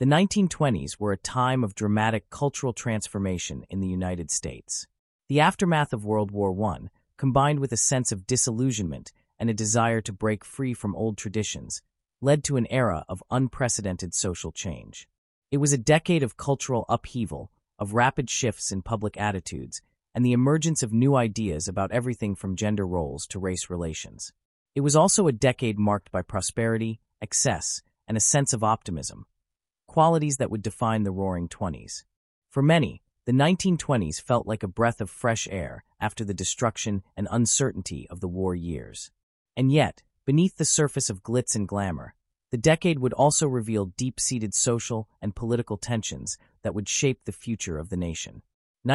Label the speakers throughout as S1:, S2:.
S1: The 1920s were a time of dramatic cultural transformation in the United States. The aftermath of World War I, combined with a sense of disillusionment and a desire to break free from old traditions, led to an era of unprecedented social change. It was a decade of cultural upheaval, of rapid shifts in public attitudes, and the emergence of new ideas about everything from gender roles to race relations. It was also a decade marked by prosperity, excess, and a sense of optimism, qualities that would define the Roaring Twenties. For many, the 1920s felt like a breath of fresh air after the destruction and uncertainty of the war years. And yet, beneath the surface of glitz and glamour, the decade would also reveal deep-seated social and political tensions that would shape the future of the nation.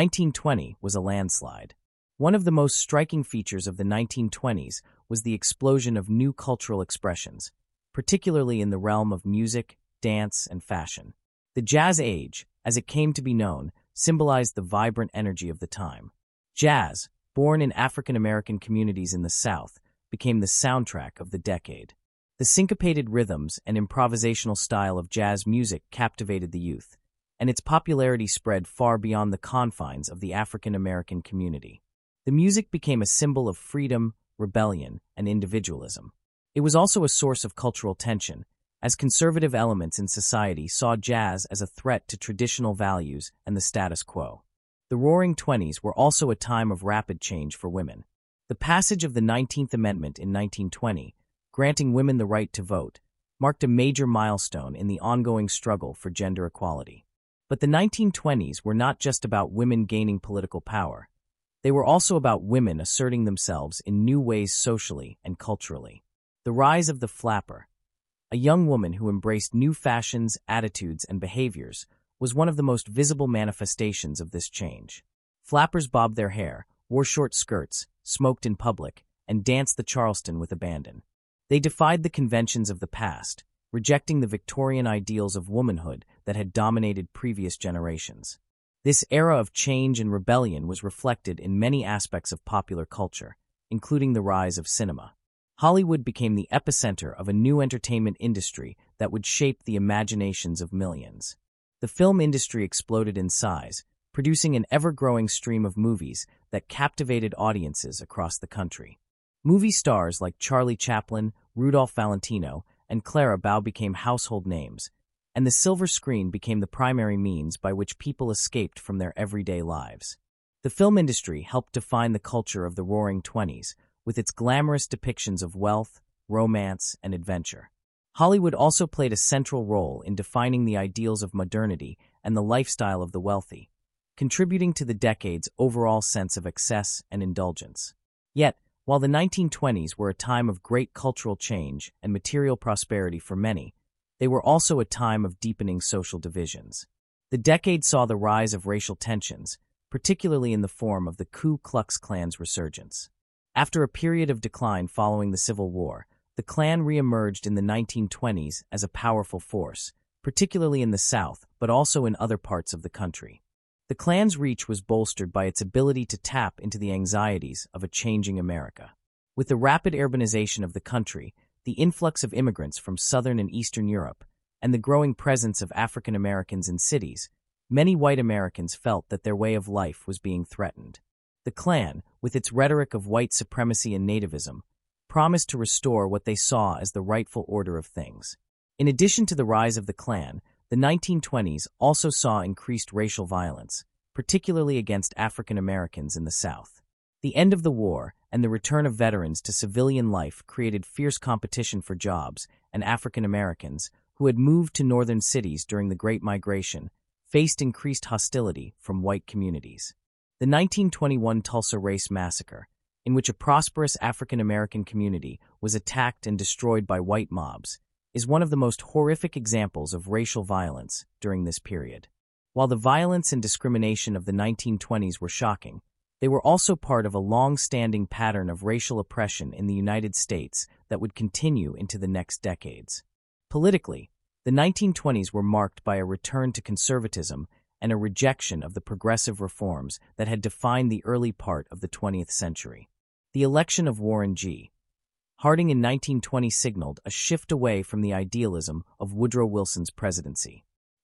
S1: 1920 was a landslide. One of the most striking features of the 1920s was the explosion of new cultural expressions, particularly in the realm of music, dance, and fashion. The Jazz Age, as it came to be known, symbolized the vibrant energy of the time. Jazz, born in African American communities in the South, became the soundtrack of the decade. The syncopated rhythms and improvisational style of jazz music captivated the youth, and its popularity spread far beyond the confines of the African American community. The music became a symbol of freedom, rebellion, and individualism. It was also a source of cultural tension, as conservative elements in society saw jazz as a threat to traditional values and the status quo. The Roaring Twenties were also a time of rapid change for women. The passage of the 19th Amendment in 1920, granting women the right to vote, marked a major milestone in the ongoing struggle for gender equality. But the 1920s were not just about women gaining political power. They were also about women asserting themselves in new ways socially and culturally. The rise of the flapper, a young woman who embraced new fashions, attitudes, and behaviors, was one of the most visible manifestations of this change. Flappers bobbed their hair, wore short skirts, smoked in public, and danced the Charleston with abandon. They defied the conventions of the past, rejecting the Victorian ideals of womanhood that had dominated previous generations. This era of change and rebellion was reflected in many aspects of popular culture, including the rise of cinema. Hollywood became the epicenter of a new entertainment industry that would shape the imaginations of millions. The film industry exploded in size, producing an ever-growing stream of movies that captivated audiences across the country. Movie stars like Charlie Chaplin, Rudolph Valentino, and Clara Bow became household names, and the silver screen became the primary means by which people escaped from their everyday lives. The film industry helped define the culture of the Roaring Twenties, with its glamorous depictions of wealth, romance, and adventure. Hollywood also played a central role in defining the ideals of modernity and the lifestyle of the wealthy, contributing to the decade's overall sense of excess and indulgence. Yet, while the 1920s were a time of great cultural change and material prosperity for many, they were also a time of deepening social divisions. The decade saw the rise of racial tensions, particularly in the form of the Ku Klux Klan's resurgence. After a period of decline following the Civil War, the Klan re-emerged in the 1920s as a powerful force, particularly in the South, but also in other parts of the country. The Klan's reach was bolstered by its ability to tap into the anxieties of a changing America. With the rapid urbanization of the country, the influx of immigrants from Southern and Eastern Europe, and the growing presence of African Americans in cities, many white Americans felt that their way of life was being threatened. The Klan, with its rhetoric of white supremacy and nativism, promised to restore what they saw as the rightful order of things. In addition to the rise of the Klan, the 1920s also saw increased racial violence, particularly against African Americans in the South. The end of the war and the return of veterans to civilian life created fierce competition for jobs, and African Americans, who had moved to northern cities during the Great Migration, faced increased hostility from white communities. The 1921 Tulsa Race Massacre, in which a prosperous African American community was attacked and destroyed by white mobs, is one of the most horrific examples of racial violence during this period. While the violence and discrimination of the 1920s were shocking, they were also part of a long-standing pattern of racial oppression in the United States that would continue into the next decades. Politically, the 1920s were marked by a return to conservatism and a rejection of the progressive reforms that had defined the early part of the 20th century. The election of Warren G. Harding in 1920 signaled a shift away from the idealism of Woodrow Wilson's presidency.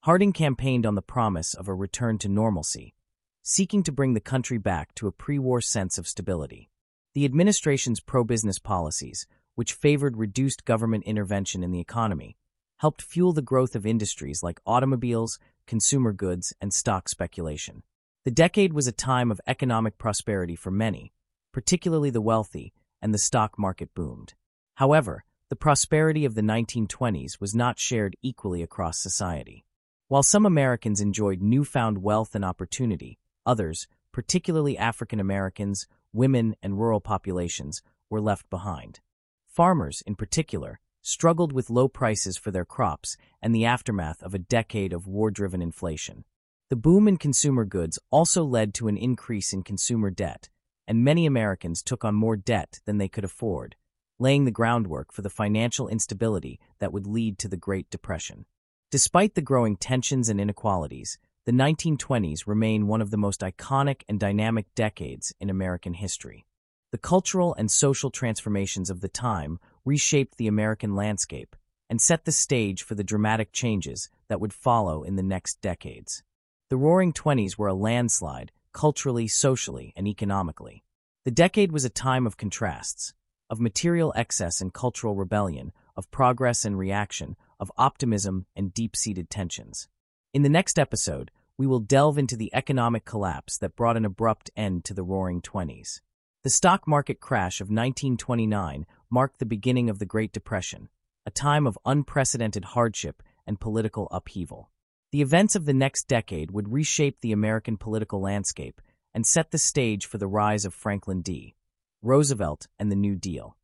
S1: Harding campaigned on the promise of a return to normalcy, seeking to bring the country back to a pre-war sense of stability. The administration's pro-business policies, which favored reduced government intervention in the economy, helped fuel the growth of industries like automobiles, consumer goods, and stock speculation. The decade was a time of economic prosperity for many, particularly the wealthy, and the stock market boomed. However, the prosperity of the 1920s was not shared equally across society. While some Americans enjoyed newfound wealth and opportunity, others, particularly African Americans, women, and rural populations, were left behind. Farmers, in particular, struggled with low prices for their crops and the aftermath of a decade of war-driven inflation. The boom in consumer goods also led to an increase in consumer debt, and many Americans took on more debt than they could afford, laying the groundwork for the financial instability that would lead to the Great Depression. Despite the growing tensions and inequalities, the 1920s remain one of the most iconic and dynamic decades in American history. The cultural and social transformations of the time reshaped the American landscape and set the stage for the dramatic changes that would follow in the next decades. The Roaring Twenties were a landslide, culturally, socially, and economically. The decade was a time of contrasts, of material excess and cultural rebellion, of progress and reaction, of optimism and deep-seated tensions. In the next episode, we will delve into the economic collapse that brought an abrupt end to the Roaring Twenties. The stock market crash of 1929 marked the beginning of the Great Depression, a time of unprecedented hardship and political upheaval. The events of the next decade would reshape the American political landscape and set the stage for the rise of Franklin D. Roosevelt and the New Deal.